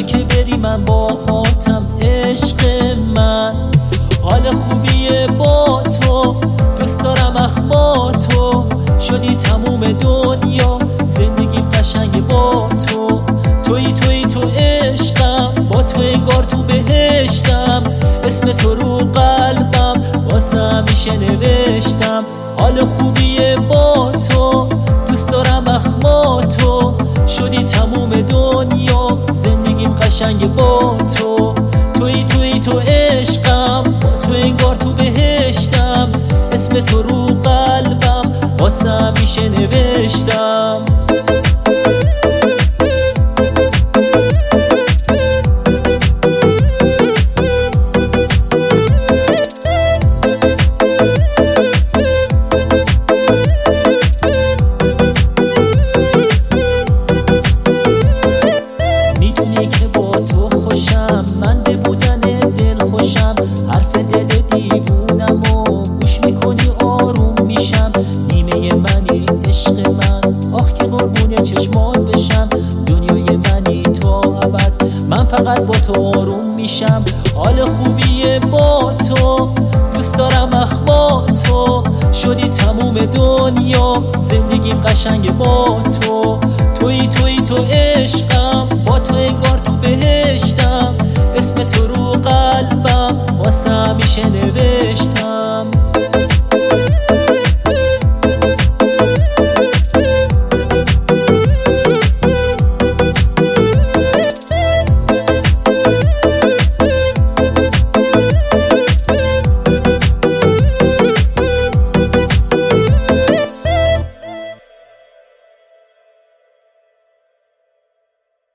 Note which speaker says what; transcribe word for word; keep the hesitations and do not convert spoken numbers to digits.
Speaker 1: جا که بری من باهاتم عشق من. حال خوبیه با تو، دوست دارم اخ با تو، شدی تموم دنیا، زندگیم قشنگ با تو. توی توی تو عشقم، با تو انگار تو بهشتم، اسم تو رو قلبم واسه همیشه نوشتم. حال خوبیه با تو، دوست دارم اخ با تو، شدی تموم دنیا، زندگیم قشنگ با تو. توی توی تو عشقم، با تو انگار تو بهشتم، اسم تو رو قلبم واسه همیشه نوشتم. میدونی که با تو خوشم، من به بودن دل خوشم، حرف دل دیوونم و گوش میکنی آروم میشم. نیمه منی عشق من، آخ که قربون چشمات بشم، دنیای منی تا ابد، من فقط با تو آروم میشم. حال خوبیه با تو، دوست دارم اخ با تو، شدی تموم دنیا، زندگیم قشنگ با تو. توی توی تو عشقم،